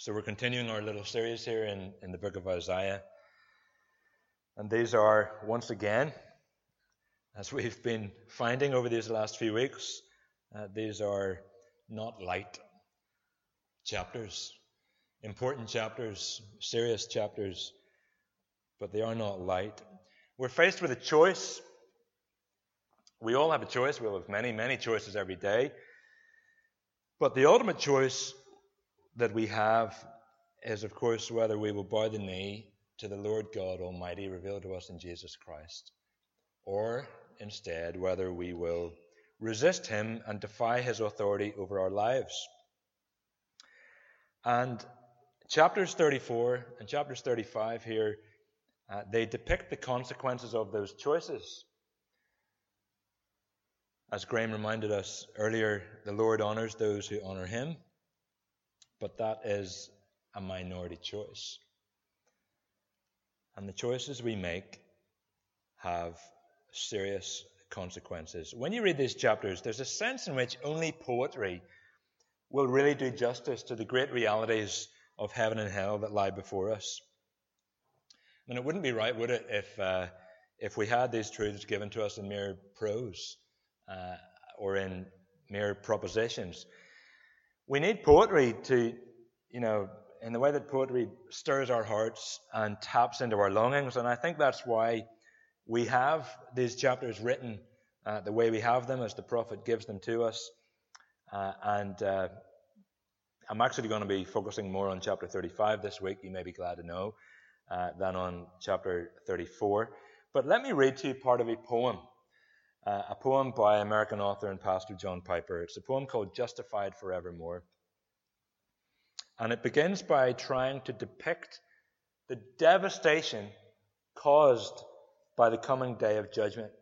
So we're continuing our little series here in the book of Isaiah. And these are, once again, as we've been finding over these last few weeks, these are not light chapters, important chapters, serious chapters, but they are not light. We're faced with a choice. We all have a choice. We'll have many, many choices every day. But the ultimate choice that we have is, of course, whether we will bow the knee to the Lord God Almighty revealed to us in Jesus Christ, or instead whether we will resist him and defy his authority over our lives. And chapters 34 and chapters 35 here, they depict the consequences of those choices. As Graham reminded us earlier, the Lord honors those who honor him, but that is a minority choice. And the choices we make have serious consequences. When you read these chapters, there's a sense in which only poetry will really do justice to the great realities of heaven and hell that lie before us. And it wouldn't be right, would it, if we had these truths given to us in mere prose or in mere propositions. We need poetry to, in the way that poetry stirs our hearts and taps into our longings. And I think that's why we have these chapters written the way we have them, as the prophet gives them to us. I'm actually going to be focusing more on chapter 35 this week, you may be glad to know, than on chapter 34. But let me read to you part of a poem by American author and pastor John Piper. It's a poem called Justified Forevermore. And it begins by trying to depict the devastation caused by the coming day of judgment.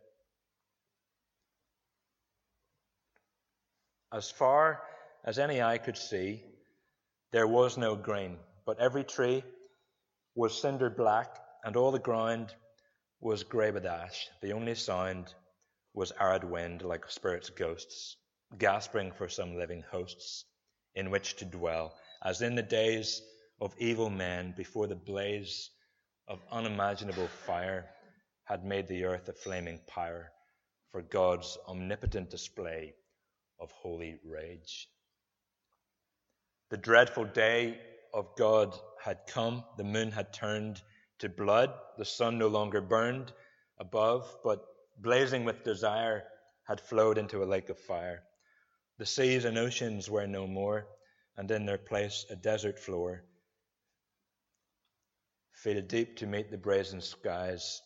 As far as any eye could see, there was no grain, but every tree was cindered black, and all the ground was grey with ash. The only sound was arid wind, like a spirit's ghosts, gasping for some living hosts in which to dwell, as in the days of evil men before the blaze of unimaginable fire had made the earth a flaming pyre for God's omnipotent display of holy rage. The dreadful day of God had come. The moon had turned to blood. The sun no longer burned above, but blazing with desire had flowed into a lake of fire. The seas and oceans were no more, and in their place a desert floor fell deep to meet the brazen skies,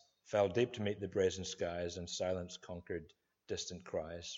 and silence conquered distant cries.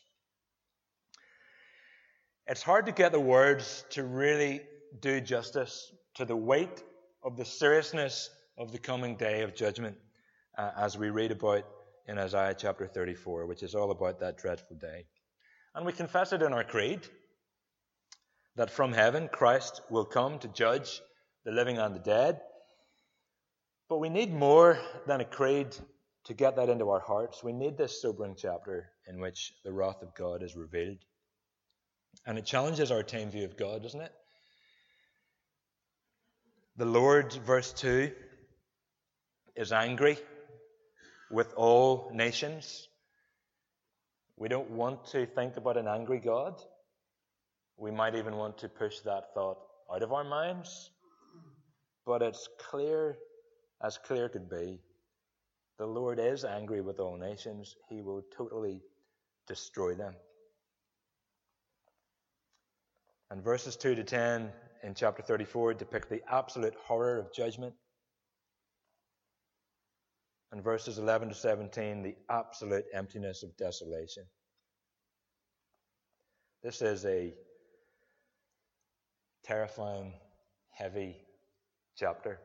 It's hard to get the words to really do justice to the weight of the seriousness of the coming day of judgment as we read about in Isaiah chapter 34, which is all about that dreadful day. And we confess it in our creed, that from heaven Christ will come to judge the living and the dead. But we need more than a creed to get that into our hearts. We need this sobering chapter in which the wrath of God is revealed. And it challenges our tame view of God, doesn't it? The Lord, verse 2, is angry with all nations. We don't want to think about an angry God. We might even want to push that thought out of our minds. But it's clear, as clear could be, the Lord is angry with all nations. He will totally destroy them. And verses 2 to 10 in chapter 34 depict the absolute horror of judgment. And verses 11 to 17, the absolute emptiness of desolation. This is a terrifying, heavy chapter.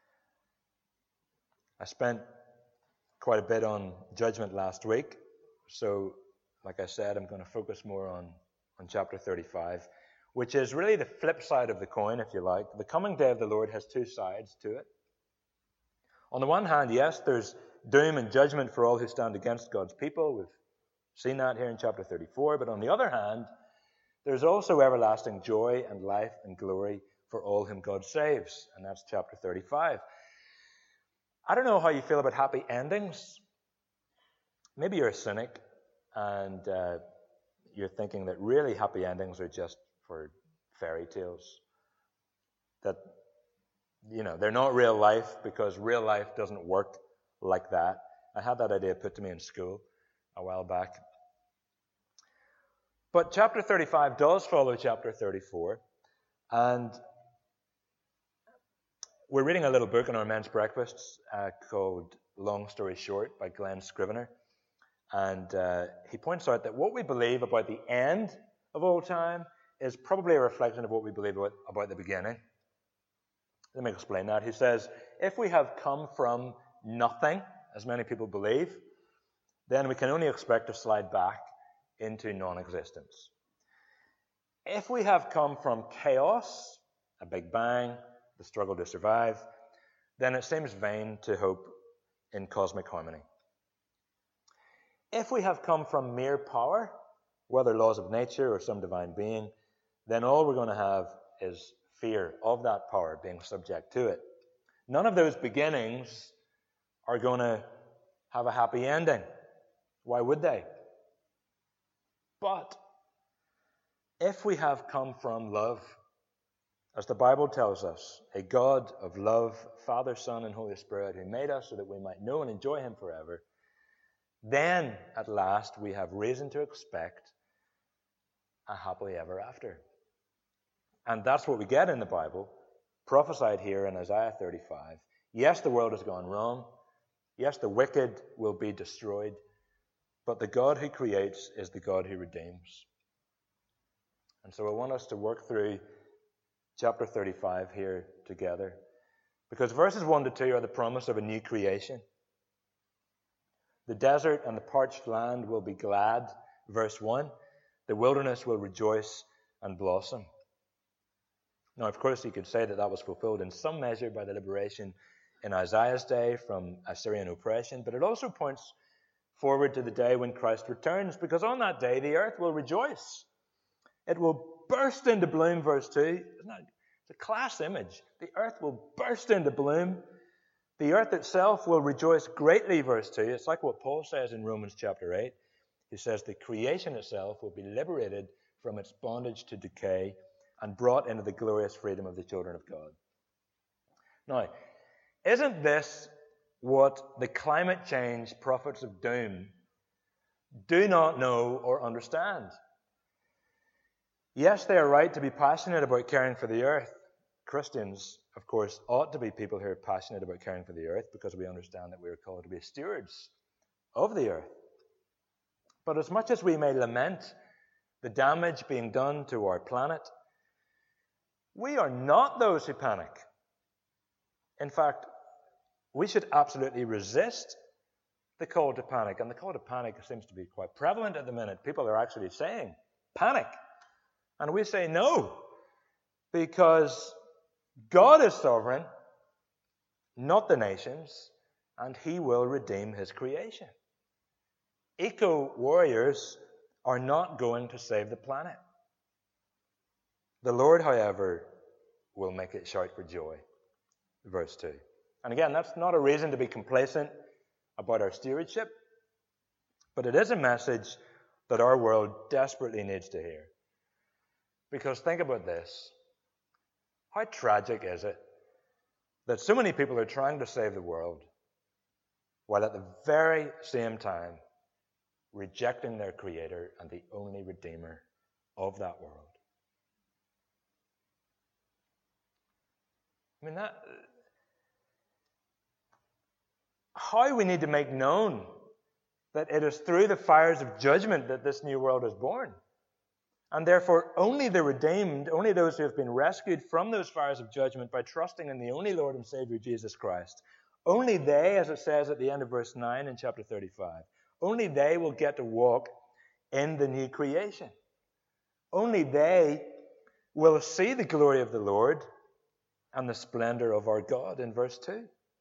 I spent quite a bit on judgment last week. So, like I said, I'm going to focus more on chapter 35, which is really the flip side of the coin, if you like. The coming day of the Lord has two sides to it. On the one hand, yes, there's doom and judgment for all who stand against God's people. We've seen that here in chapter 34. But on the other hand, there's also everlasting joy and life and glory for all whom God saves. And that's chapter 35. I don't know how you feel about happy endings. Maybe you're a cynic and you're thinking that really happy endings are just for fairy tales. That, they're not real life because real life doesn't work like that. I had that idea put to me in school a while back. But chapter 35 does follow chapter 34. And we're reading a little book in our men's breakfasts called Long Story Short by Glenn Scrivener. And he points out that what we believe about the end of all time is probably a reflection of what we believe about the beginning. Let me explain that. He says, if we have come from nothing, as many people believe, then we can only expect to slide back into non-existence. If we have come from chaos, a big bang, the struggle to survive, then it seems vain to hope in cosmic harmony. If we have come from mere power, whether laws of nature or some divine being, then all we're going to have is fear of that power being subject to it. None of those beginnings are going to have a happy ending. Why would they? But if we have come from love, as the Bible tells us, a God of love, Father, Son, and Holy Spirit, who made us so that we might know and enjoy him forever, then at last we have reason to expect a happily ever after. And that's what we get in the Bible, prophesied here in Isaiah 35. Yes, the world has gone wrong. Yes, the wicked will be destroyed. But the God who creates is the God who redeems. And so I want us to work through chapter 35 here together. Because verses 1 to 2 are the promise of a new creation. The desert and the parched land will be glad, verse 1. The wilderness will rejoice and blossom. Now, of course, you could say that was fulfilled in some measure by the liberation in Isaiah's day from Assyrian oppression, but it also points forward to the day when Christ returns, because on that day the earth will rejoice. It will burst into bloom, verse 2. It's a class image. The earth will burst into bloom. The earth itself will rejoice greatly, verse 2. It's like what Paul says in Romans chapter 8. He says the creation itself will be liberated from its bondage to decay and brought into the glorious freedom of the children of God. Now, isn't this what the climate change prophets of doom do not know or understand? Yes, they are right to be passionate about caring for the earth. Christians, of course, ought to be people who are passionate about caring for the earth because we understand that we are called to be stewards of the earth. But as much as we may lament the damage being done to our planet, we are not those who panic. In fact, we should absolutely resist the call to panic. And the call to panic seems to be quite prevalent at the minute. People are actually saying, panic. And we say no, because God is sovereign, not the nations, and he will redeem his creation. Eco-warriors are not going to save the planet. The Lord, however, will make it shout for joy. Verse 2. And again, that's not a reason to be complacent about our stewardship, but it is a message that our world desperately needs to hear. Because think about this. How tragic is it that so many people are trying to save the world while at the very same time rejecting their Creator and the only Redeemer of that world? I mean, how we need to make known that it is through the fires of judgment that this new world is born. And therefore, only the redeemed, only those who have been rescued from those fires of judgment by trusting in the only Lord and Savior, Jesus Christ, only they, as it says at the end of verse 9 in chapter 35, only they will get to walk in the new creation. Only they will see the glory of the Lord and the splendor of our God in verse 2.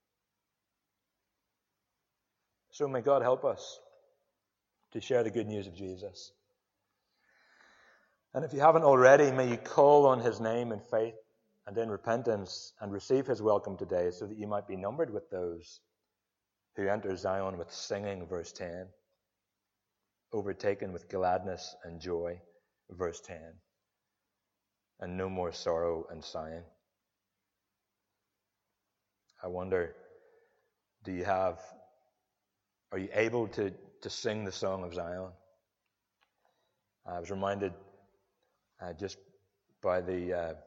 So may God help us to share the good news of Jesus. And if you haven't already, may you call on his name in faith and in repentance and receive his welcome today, so that you might be numbered with those who enter Zion with singing, verse 10, overtaken with gladness and joy, verse 10, and no more sorrow and sighing. I wonder, are you able to sing the song of Zion? I was reminded just by the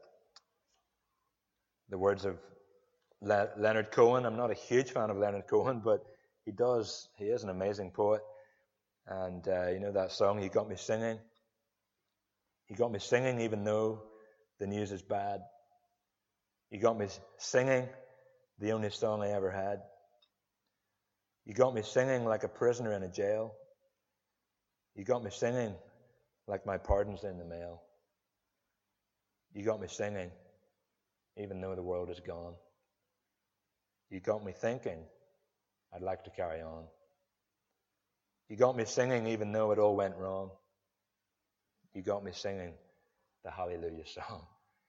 words of Leonard Cohen. I'm not a huge fan of Leonard Cohen, but he is an amazing poet. And you know that song, You Got Me Singing? You got me singing even though the news is bad. You got me singing, the only song I ever had. You got me singing like a prisoner in a jail. You got me singing like my pardon's in the mail. You got me singing even though the world is gone. You got me thinking I'd like to carry on. You got me singing even though it all went wrong. You got me singing the Hallelujah song.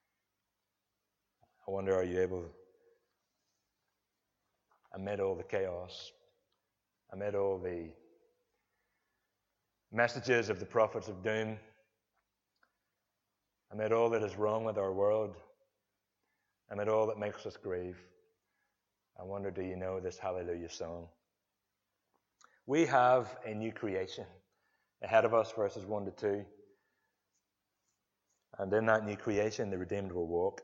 I wonder, are you able, amid all the chaos, amid all the messages of the prophets of doom, amid all that is wrong with our world, amid all that makes us grieve, I wonder, do you know this Hallelujah song? We have a new creation ahead of us, verses 1 to 2. And in that new creation, the redeemed will walk.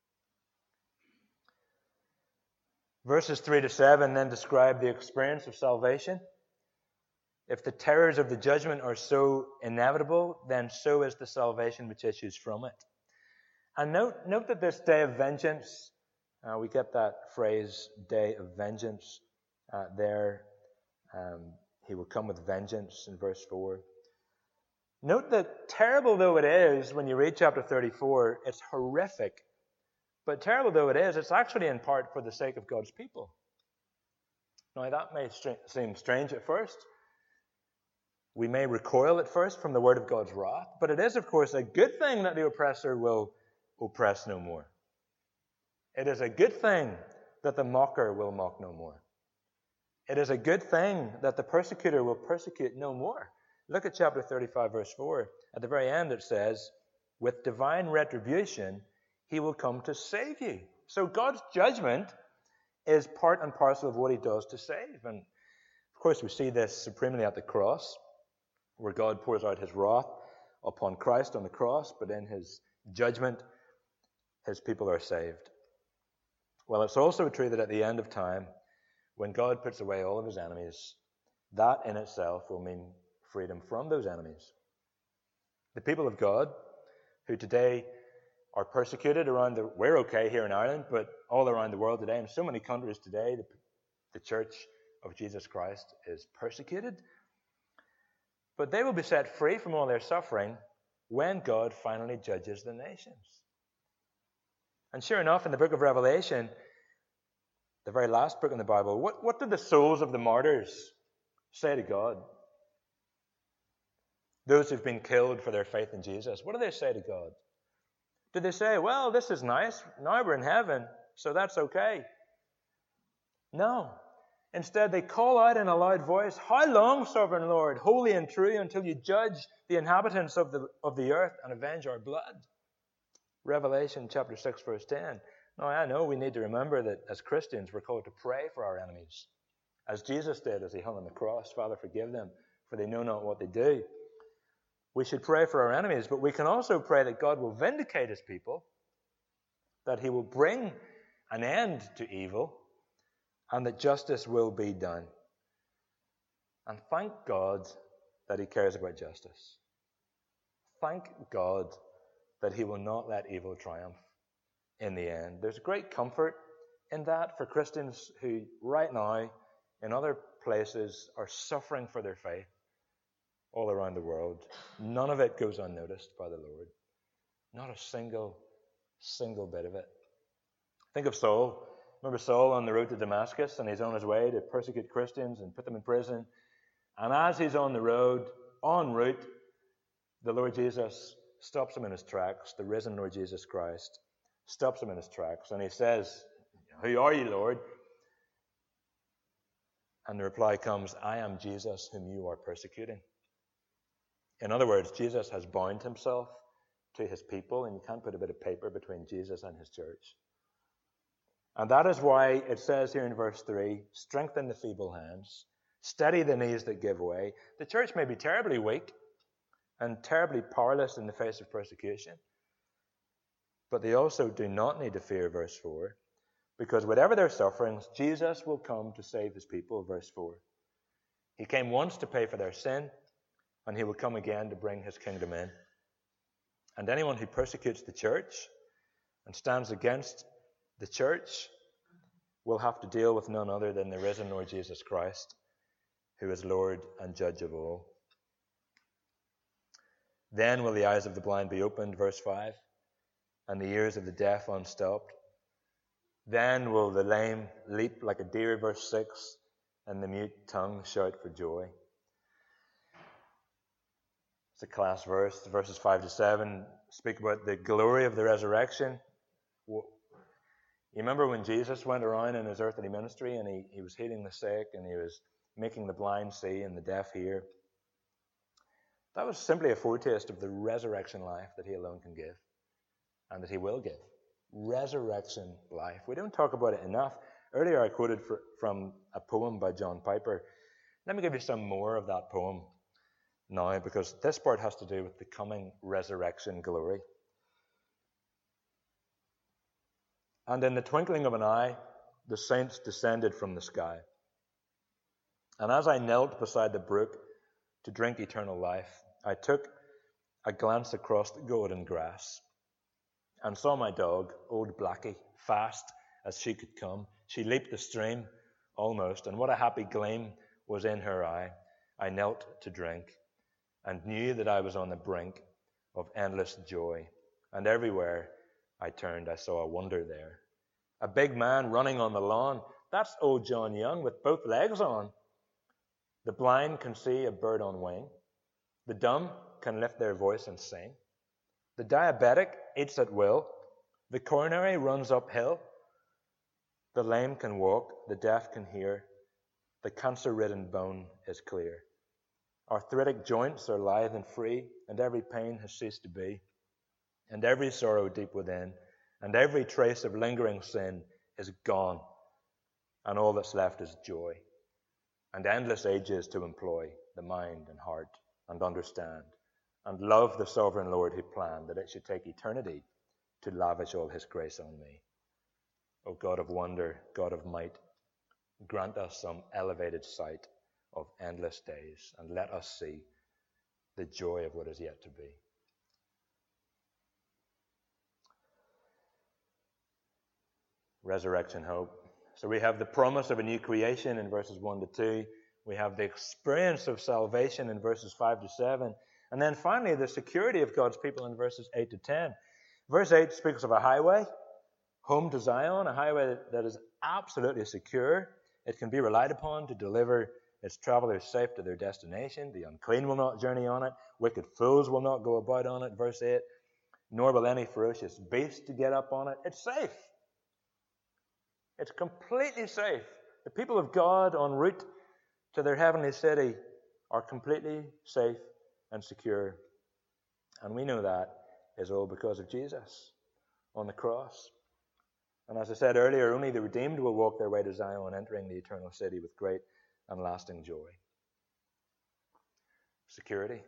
Verses 3 to 7 then describe the experience of salvation. If the terrors of the judgment are so inevitable, then so is the salvation which issues from it. And note that this day of vengeance, we get that phrase, day of vengeance, there. He will come with vengeance in verse 4. Note that terrible though it is, when you read chapter 34, it's horrific. But terrible though it is, it's actually in part for the sake of God's people. Now that may seem strange at first. We may recoil at first from the word of God's wrath, but it is, of course, a good thing that the oppressor will oppress no more. It is a good thing that the mocker will mock no more. It is a good thing that the persecutor will persecute no more. Look at chapter 35, verse 4. At the very end it says, with divine retribution, he will come to save you. So God's judgment is part and parcel of what he does to save. And of course we see this supremely at the cross, where God pours out his wrath upon Christ on the cross, but in his judgment, his people are saved. Well, it's also true that at the end of time, when God puts away all of his enemies, that in itself will mean freedom from those enemies. The people of God, who today are persecuted we're okay here in Ireland, but all around the world today, in so many countries today, the Church of Jesus Christ is persecuted. But they will be set free from all their suffering when God finally judges the nations. And sure enough, in the book of Revelation, the very last book in the Bible, what did the souls of the martyrs say to God? Those who've been killed for their faith in Jesus, what do they say to God? Did they say, well, this is nice, now we're in heaven, so that's okay? No. Instead, they call out in a loud voice, how long, sovereign Lord, holy and true, until you judge the inhabitants of the earth and avenge our blood? Revelation chapter 6, verse 10. Now, I know we need to remember that as Christians, we're called to pray for our enemies, as Jesus did as he hung on the cross. Father, forgive them, for they know not what they do. We should pray for our enemies, but we can also pray that God will vindicate his people, that he will bring an end to evil, and that justice will be done. And thank God that he cares about justice. Thank God that he will not let evil triumph in the end. There's great comfort in that for Christians who right now in other places are suffering for their faith all around the world. None of it goes unnoticed by the Lord. Not a single bit of it. Think of Saul. Remember Saul on the road to Damascus, and he's on his way to persecute Christians and put them in prison. And as he's on the road, en route, the Lord Jesus stops him in his tracks, the risen Lord Jesus Christ, stops him in his tracks, and he says, "Who are you, Lord?" And the reply comes, "I am Jesus whom you are persecuting." In other words, Jesus has bound himself to his people, and you can't put a bit of paper between Jesus and his church. And that is why it says here in verse 3, "Strengthen the feeble hands, steady the knees that give way." The church may be terribly weak and terribly powerless in the face of persecution, but they also do not need to fear, verse 4, because whatever their sufferings, Jesus will come to save his people, verse 4. He came once to pay for their sin, and he will come again to bring his kingdom in. And anyone who persecutes the church and stands against the church will have to deal with none other than the risen Lord Jesus Christ, who is Lord and Judge of all. Then will the eyes of the blind be opened, verse 5, and the ears of the deaf unstopped. Then will the lame leap like a deer, verse 6, and the mute tongue shout for joy. It's a class verse. Verses 5 to 7 speak about the glory of the resurrection. You remember when Jesus went around in his earthly ministry and he was healing the sick and he was making the blind see and the deaf hear? That was simply a foretaste of the resurrection life that he alone can give and that he will give. Resurrection life. We don't talk about it enough. Earlier I quoted from a poem by John Piper. Let me give you some more of that poem now, because this part has to do with the coming resurrection glory. "And in the twinkling of an eye, the saints descended from the sky. And as I knelt beside the brook to drink eternal life, I took a glance across the golden grass and saw my dog, old Blackie, fast as she could come. She leaped the stream almost, and what a happy gleam was in her eye. I knelt to drink and knew that I was on the brink of endless joy. And everywhere I turned, I saw a wonder there. A big man running on the lawn. That's old John Young with both legs on. The blind can see a bird on wing. The dumb can lift their voice and sing. The diabetic eats at will. The coronary runs uphill. The lame can walk. The deaf can hear. The cancer-ridden bone is clear. Arthritic joints are lithe and free, and every pain has ceased to be, and every sorrow deep within, and every trace of lingering sin is gone, and all that's left is joy, and endless ages to employ the mind and heart, and understand, and love the sovereign Lord who planned that it should take eternity to lavish all his grace on me. O God of wonder, God of might, grant us some elevated sight of endless days, and let us see the joy of what is yet to be. Resurrection hope. So we have the promise of a new creation in verses 1 to 2. We have the experience of salvation in verses 5 to 7. And then finally, the security of God's people in verses 8 to 10. Verse 8 speaks of a highway, home to Zion, a highway that is absolutely secure. It can be relied upon to deliver its travelers safe to their destination. The unclean will not journey on it. Wicked fools will not go about on it. Verse 8, nor will any ferocious beast to get up on it. It's safe. It's completely safe. The people of God en route to their heavenly city are completely safe and secure. And we know that is all because of Jesus on the cross. And as I said earlier, only the redeemed will walk their way to Zion, entering the eternal city with great and lasting joy. Security.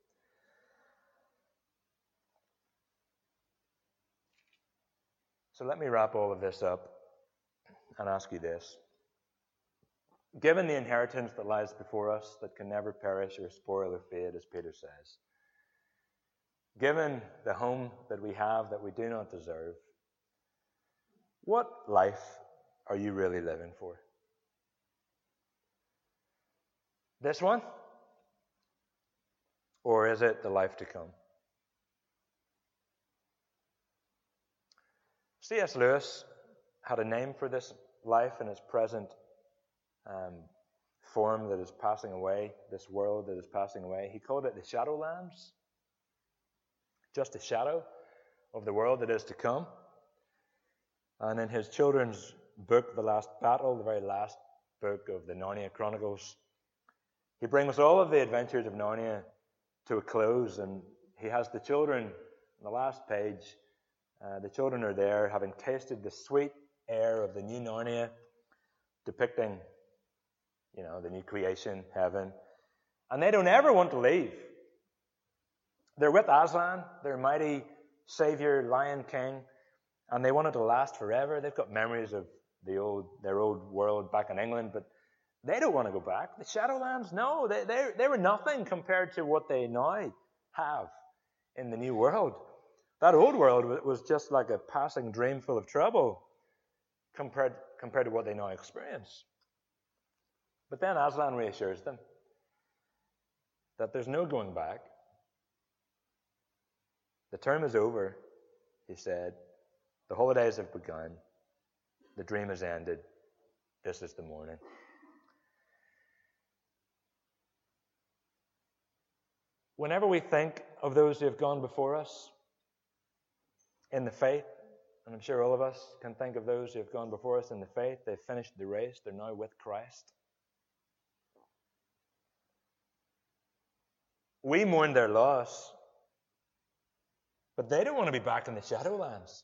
So let me wrap all of this up and ask you this. Given the inheritance that lies before us that can never perish or spoil or fade, as Peter says, given the home that we have that we do not deserve, what life are you really living for? This one? Or is it the life to come? C.S. Lewis had a name for this life in its present form that is passing away, this world that is passing away. He called it the Shadowlands, just a shadow of the world that is to come. And in his children's book, The Last Battle, the very last book of the Narnia Chronicles, he brings all of the adventures of Narnia to a close, and he has the children, on the last page, the children are there having tasted the sweet air of the new Narnia, depicting, the new creation, heaven. And they don't ever want to leave. They're with Aslan, their mighty savior, Lion King, and they want it to last forever. They've got memories of their old world back in England, but they don't want to go back. The Shadowlands, no, they were nothing compared to what they now have in the new world. That old world was just like a passing dream full of trouble compared to what they now experience. But then Aslan reassures them that there's no going back. The term is over, he said. The holidays have begun. The dream has ended. This is the morning. Whenever we think of those who have gone before us in the faith, and I'm sure all of us can think of those who have gone before us in the faith, they've finished the race, they're now with Christ. We mourn their loss, but they don't want to be back in the Shadowlands.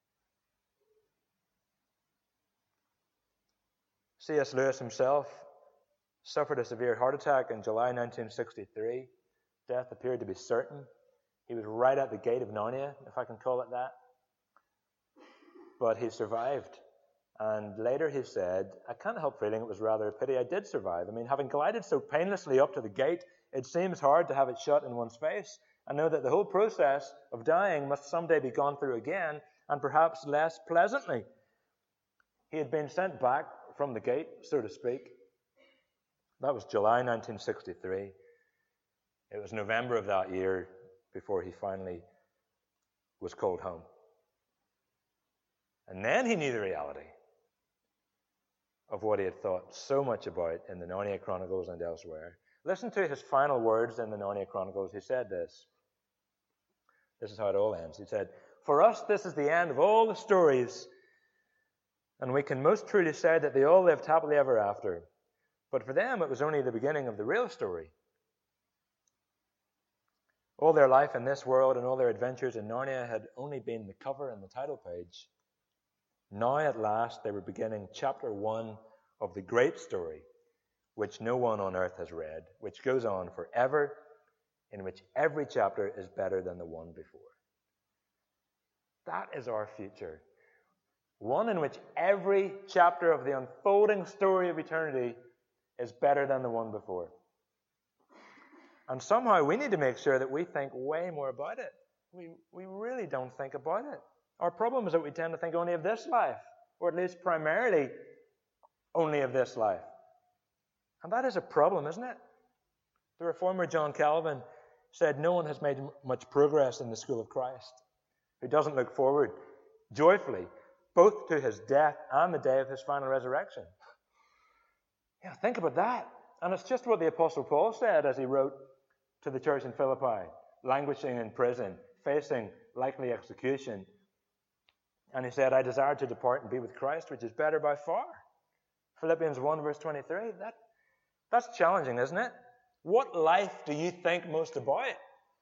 C.S. Lewis himself suffered a severe heart attack in July 1963. Death appeared to be certain. He was right at the gate of Narnia, if I can call it that. But he survived. And later he said, I can't help feeling it was rather a pity I did survive. I mean, having glided so painlessly up to the gate, it seems hard to have it shut in one's face and know that the whole process of dying must someday be gone through again, and perhaps less pleasantly. He had been sent back from the gate, so to speak. That was July 1963. It was November of that year before he finally was called home. And then he knew the reality of what he had thought so much about in the Narnia Chronicles and elsewhere. Listen to his final words in the Narnia Chronicles. He said this. This is how it all ends. He said, "For us, this is the end of all the stories, and we can most truly say that they all lived happily ever after. But for them, it was only the beginning of the real story. All their life in this world and all their adventures in Narnia had only been the cover and the title page. Now, at last, they were beginning chapter 1 of the great story, which no one on earth has read, which goes on forever, in which every chapter is better than the one before." That is our future. One in which every chapter of the unfolding story of eternity is better than the one before. And somehow we need to make sure that we think way more about it. We really don't think about it. Our problem is that we tend to think only of this life, or at least primarily only of this life. And that is a problem, isn't it? The reformer John Calvin said no one has made much progress in the school of Christ who doesn't look forward joyfully both to his death and the day of his final resurrection. Yeah, think about that. And it's just what the Apostle Paul said as he wrote to the church in Philippi, languishing in prison, facing likely execution. And he said, "I desire to depart and be with Christ, which is better by far." Philippians 1 verse 23. That's challenging, isn't it? What life do you think most about?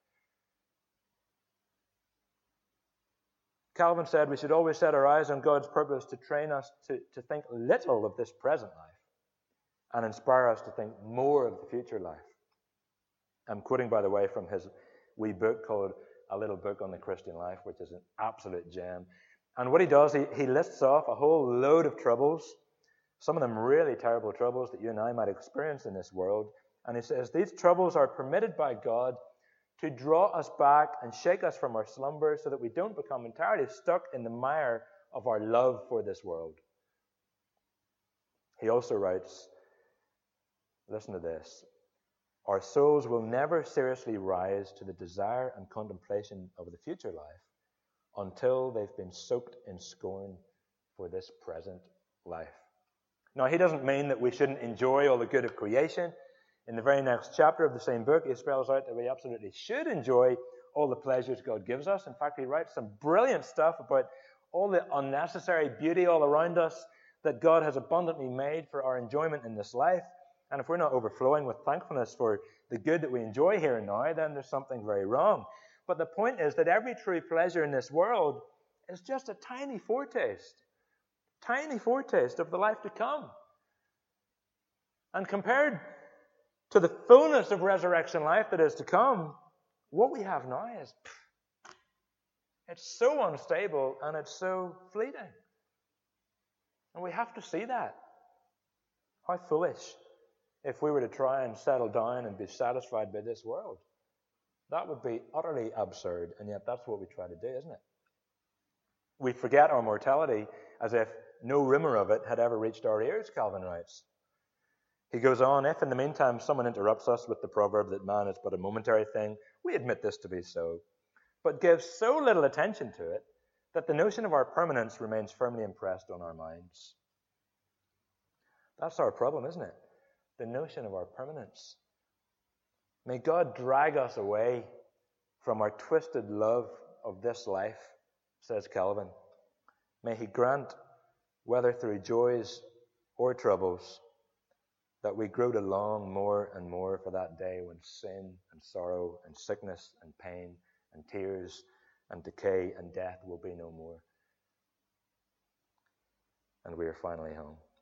Calvin said we should always set our eyes on God's purpose to train us to think little of this present life and inspire us to think more of the future life. I'm quoting, by the way, from his wee book called A Little Book on the Christian Life, which is an absolute gem. And what he does, he lists off a whole load of troubles, some of them really terrible troubles that you and I might experience in this world. And he says, these troubles are permitted by God to draw us back and shake us from our slumber so that we don't become entirely stuck in the mire of our love for this world. He also writes, listen to this, our souls will never seriously rise to the desire and contemplation of the future life until they've been soaked in scorn for this present life. Now, he doesn't mean that we shouldn't enjoy all the good of creation. In the very next chapter of the same book, he spells out that we absolutely should enjoy all the pleasures God gives us. In fact, he writes some brilliant stuff about all the unnecessary beauty all around us that God has abundantly made for our enjoyment in this life. And if we're not overflowing with thankfulness for the good that we enjoy here and now, then there's something very wrong. But the point is that every true pleasure in this world is just a tiny foretaste of the life to come. And compared to the fullness of resurrection life that is to come, what we have now is, it's so unstable and it's so fleeting. And we have to see that. How foolish if we were to try and settle down and be satisfied by this world. That would be utterly absurd, and yet that's what we try to do, isn't it? We forget our mortality as if no rumor of it had ever reached our ears, Calvin writes. He goes on, if in the meantime someone interrupts us with the proverb that man is but a momentary thing, we admit this to be so, but give so little attention to it that the notion of our permanence remains firmly impressed on our minds. That's our problem, isn't it? The notion of our permanence. May God drag us away from our twisted love of this life, says Calvin. May he grant, whether through joys or troubles, that we grow to long more and more for that day when sin and sorrow and sickness and pain and tears and decay and death will be no more. And we are finally home.